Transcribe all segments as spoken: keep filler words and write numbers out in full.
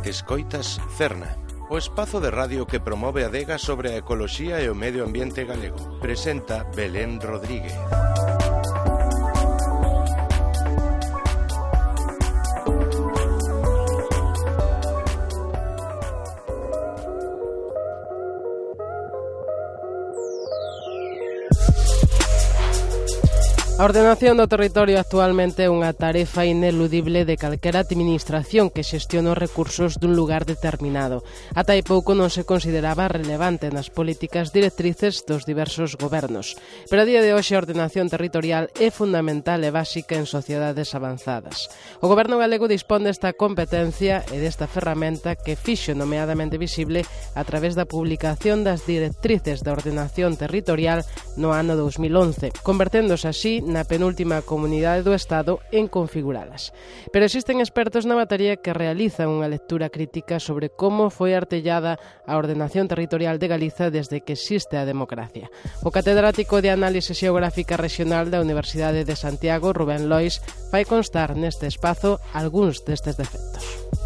Escoitas Cerna, o espazo de radio que promove a adega sobre a ecoloxía e o medio ambiente galego. Presenta Belén Rodríguez. A ordenación do territorio actualmente é unha tarefa ineludible de calquera administración que xestiona os recursos dun lugar determinado. Ata hai pouco non se consideraba relevante nas políticas directrices dos diversos gobernos. Pero a día de hoxe a ordenación territorial é fundamental e básica en sociedades avanzadas. O goberno galego dispón desta competencia e desta ferramenta que fixo nomeadamente visible a través da publicación das directrices da ordenación territorial no ano dous mil once, converténdose así na penúltima comunidade do Estado en configuralas. Pero existen expertos na materia que realizan unha lectura crítica sobre como foi artellada a ordenación territorial de Galiza desde que existe a democracia. O catedrático de Análise Xeográfica Regional da Universidade de Santiago, Rubén Lois, fai constar neste espazo algúns destes defectos.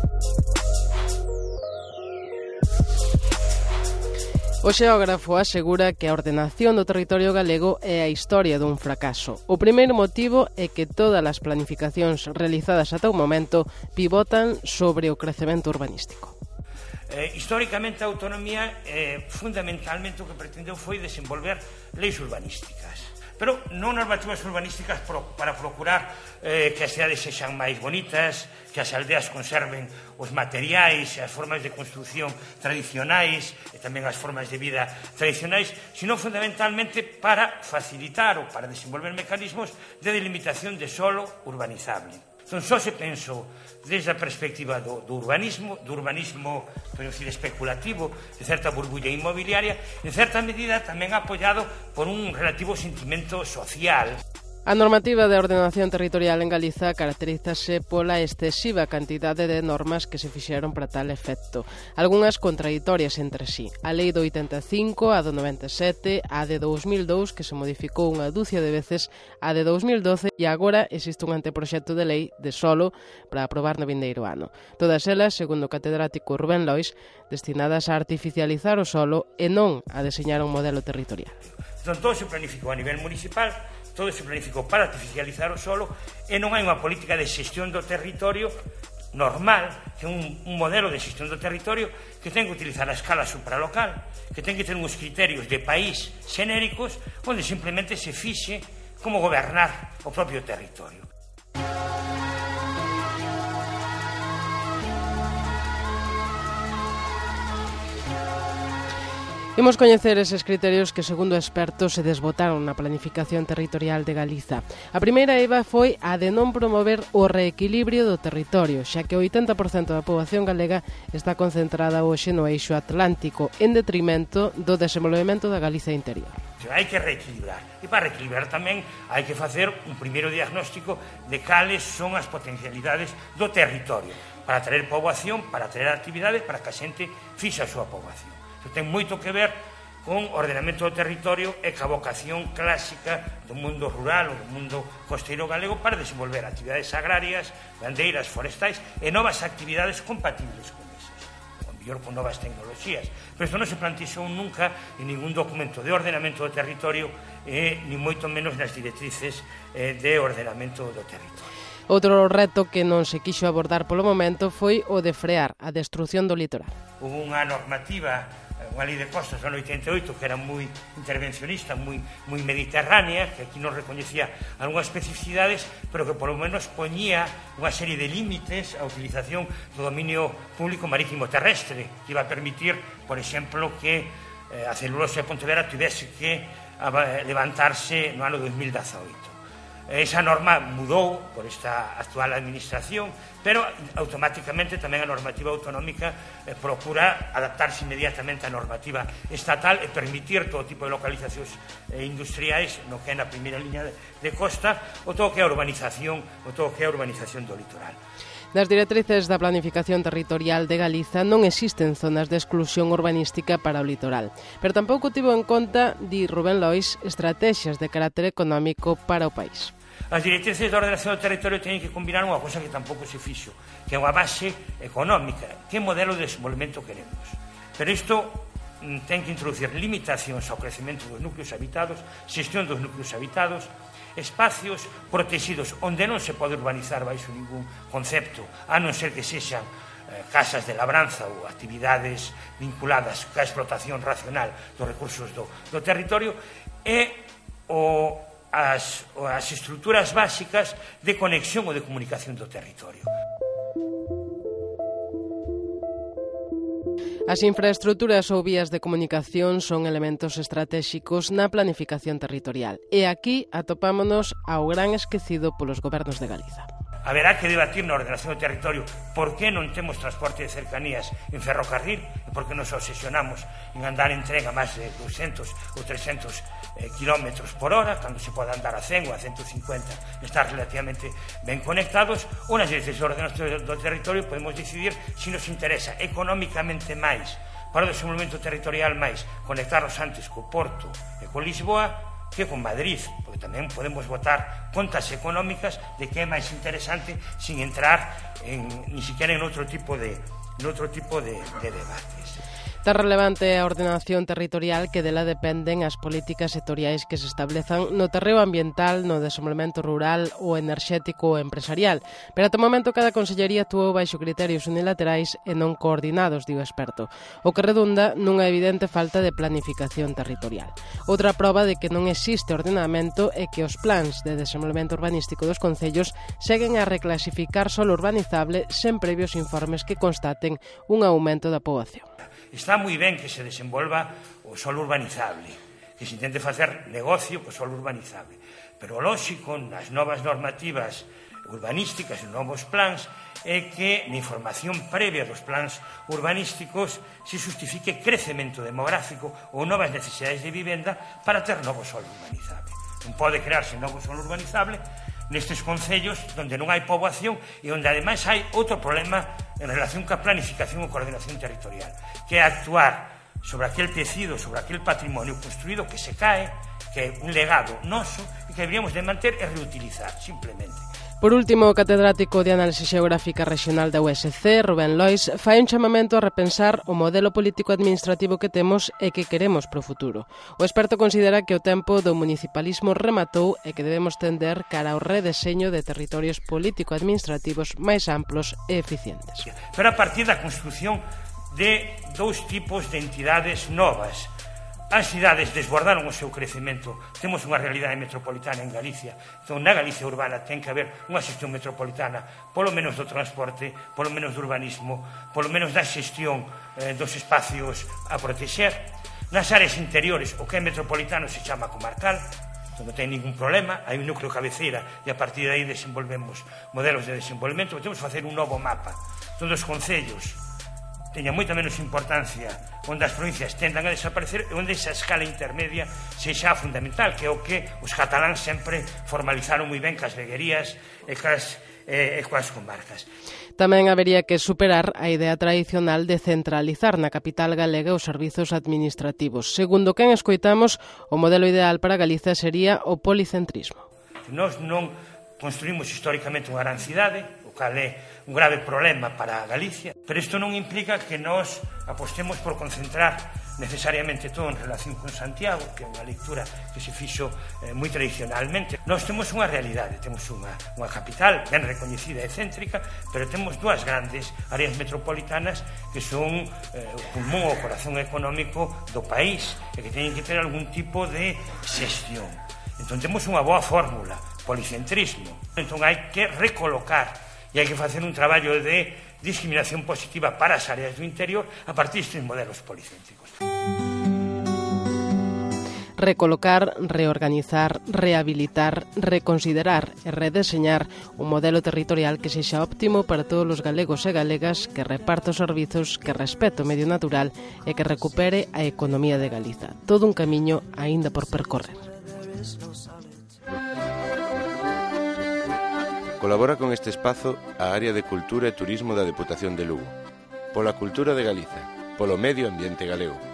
O xeógrafo asegura que a ordenación do territorio galego é a historia dun fracaso. O primeiro motivo é que todas as planificacións realizadas ata o momento pivotan sobre o crecemento urbanístico. Eh, históricamente a autonomía eh, fundamentalmente o que pretendeu foi desenvolver leis urbanísticas, pero non normativas urbanísticas pro, para procurar eh, que as cidades sexan máis bonitas, que as aldeas conserven os materiais e as formas de construción tradicionais e tamén as formas de vida tradicionais, sino fundamentalmente para facilitar ou para desenvolver mecanismos de delimitación de solo urbanizable. Entón, só se pensou desde a perspectiva do, do urbanismo, do urbanismo, podemos decir, especulativo, de certa burbulla inmobiliaria, en certa medida tamén apoiado por un relativo sentimento social. A normativa de ordenación territorial en Galiza caracterízase pola excesiva cantidade de normas que se fixeron para tal efecto, algunhas contraditorias entre sí. A lei do oitenta e cinco, a do noventa e sete, a de dous mil dous, que se modificou unha dúcia de veces, a de dous mil doce e agora existe un anteproxecto de lei de solo para aprobar no vindeiro ano. Todas elas, segundo o catedrático Rubén Lois, destinadas a artificializar o solo e non a deseñar un modelo territorial. Entón, todo se planificou a nivel municipal, todo se planificou para artificializar o solo e non hai unha política de xestión do territorio normal, que é un, un modelo de xestión do territorio que ten que utilizar a escala supralocal, que ten que ter uns criterios de país xenéricos onde simplemente se fixe como gobernar o propio territorio. Imos coñecer eses criterios que, segundo expertos, se desbotaron na planificación territorial de Galiza. A primeira eiva foi a de non promover o reequilibrio do territorio, xa que o oitenta por cento da poboación galega está concentrada hoxe no eixo atlántico, en detrimento do desenvolvemento da Galiza interior. Hai que reequilibrar, e para reequilibrar tamén hai que facer un primeiro diagnóstico de cales son as potencialidades do territorio, para traer poboación, para traer actividades, para que a xente fixe a súa poboación. Isto ten moito que ver con o ordenamento do territorio e ca vocación clásica do mundo rural ou do mundo costeiro galego para desenvolver actividades agrarias, gandeiras, forestais e novas actividades compatibles con esas, ou mellor con novas tecnoloxías. Pero isto non se plantexou nunca en ningún documento de ordenamento do territorio e ni moito menos nas directrices eh, de ordenamento do territorio. Outro reto que non se quixo abordar polo momento foi o de frear a destrución do litoral. Hubo unha normativa, unha lei de costas do ano oitenta e oito que era moi intervencionista, moi, moi mediterránea, que aquí non recoñecía algunhas especificidades, pero que polo menos poñía unha serie de límites á utilización do dominio público marítimo terrestre, que iba a permitir, por exemplo, que eh, a celulosa de Pontevedra tivese que levantarse no ano dos mil dezaoito. Esa norma mudou por esta actual administración, pero automáticamente tamén a normativa autonómica eh, procura adaptarse inmediatamente á normativa estatal e permitir todo tipo de localizacións eh, industriais no que é na primeira liña de, de costa ou todo que é a urbanización ou todo que é a urbanización do litoral. Nas directrices da planificación territorial de Galiza non existen zonas de exclusión urbanística para o litoral, pero tampouco tivo en conta, di Rubén Lois, estrategias de carácter económico para o país. As directrices de ordenación do territorio teñen que combinar unha cosa que tampouco se fixo, que é unha base económica, que modelo de desenvolvemento queremos. Pero isto ten que introducir limitacións ao crecemento dos núcleos habitados, xestión dos núcleos habitados, espacios protegidos onde non se pode urbanizar baixo ningún concepto, a non ser que sexan eh, casas de labranza ou actividades vinculadas ca explotación racional dos recursos do, do territorio, e o As, as estruturas básicas de conexión ou de comunicación do territorio. As infraestruturas ou vías de comunicación son elementos estratéxicos na planificación territorial e aquí atopámonos ao gran esquecido polos gobernos de Galiza. Haberá que debatir na ordenación do territorio por que non temos transporte de cercanías en ferrocarril e por que nos obsesionamos en andar en tren a máis de doscientos ou trescentos eh, kilómetros por hora, cando se pode andar a cen ou a ciento cincuenta, estar relativamente ben conectados, ou nas directrices de ordenación do territorio podemos decidir se nos interesa económicamente máis para o desenvolvemento territorial máis conectarnos antes co Porto e co Lisboa que con Madrid, porque tamén podemos votar contas económicas de que é máis interesante sin entrar en, ni siquiera en outro tipo de, en outro tipo de, de debates. Tan relevante é a ordenación territorial que dela dependen as políticas sectoriais que se establezan no terreo ambiental, no desenvolvemento rural, o enerxético ou empresarial. Pero ata o momento cada consellería actuou baixo criterios unilaterais e non coordinados, digo experto, o que redunda nunha evidente falta de planificación territorial. Outra proba de que non existe ordenamento é que os plans de desenvolvemento urbanístico dos concellos seguen a reclasificar solo urbanizable sen previos informes que constaten un aumento da poboación. Está moi ben que se desenvolva o solo urbanizable, que se intente facer negocio co solo urbanizable, pero o lóxico nas novas normativas urbanísticas e novos plans é que na información previa dos plans urbanísticos se justifique crecemento demográfico ou novas necesidades de vivenda para ter novo solo urbanizable. Non pode crearse novo solo urbanizable nestes concellos onde non hai poboación e onde ademais hai outro problema en relación ca planificación e coordinación territorial, que é actuar sobre aquel tecido, sobre aquel patrimonio construído que se cae, que é un legado noso e que deberíamos de manter e reutilizar, simplemente. Por último, o catedrático de Análise Xeográfica Regional da U S C, Rubén Lois, fai un chamamento a repensar o modelo político-administrativo que temos e que queremos pro futuro. O experto considera que o tempo do municipalismo rematou e que debemos tender cara ao redeseño de territorios político-administrativos máis amplos e eficientes. Pero a partir da construción de dous tipos de entidades novas. As cidades desbordaron o seu crecemento. Temos unha realidade metropolitana en Galicia. Entón, na Galicia urbana ten que haber unha xestión metropolitana, polo menos do transporte, polo menos do urbanismo, polo menos da xestión eh, dos espacios a protexer. Nas áreas interiores, o que é metropolitano se chama comarcal, non ten ningún problema, hai un núcleo cabeceira e a partir de aí desenvolvemos modelos de desenvolvemento. Temos que facer un novo mapa. Todos os concellos teña moita menos importancia, onde as provincias tendan a desaparecer e onde esa escala intermedia sexa fundamental, que é o que os cataláns sempre formalizaron moi ben cas veguerías e cas, e, e coas comarcas. Tamén habería que superar a idea tradicional de centralizar na capital galega os servizos administrativos. Segundo quen escoitamos, o modelo ideal para Galiza sería o policentrismo. Nós non construímos históricamente unha gran cidade, o cal é un grave problema para Galicia, pero isto non implica que nós apostemos por concentrar necesariamente todo en relación con Santiago, que é unha lectura que se fixo eh, moi tradicionalmente. Nós temos unha realidade, temos unha, unha capital ben recoñecida e céntrica, pero temos dúas grandes áreas metropolitanas que son eh, o pulmón ou o corazón económico do país e que teñen que ter algún tipo de xestión. Entón temos unha boa fórmula, policentrismo. Entón hai que recolocar e hai que facer un traballo de discriminación positiva para as áreas do interior a partir destes modelos policéntricos. Recolocar, reorganizar, rehabilitar, reconsiderar e redeseñar un modelo territorial que sexa óptimo para todos os galegos e galegas, que reparta os servizos, que respete o medio natural e que recupere a economía de Galiza. Todo un camiño aínda por percorrer. Colabora con este espazo a Área de Cultura e Turismo da Deputación de Lugo. Pola cultura de Galiza, polo medio ambiente galego.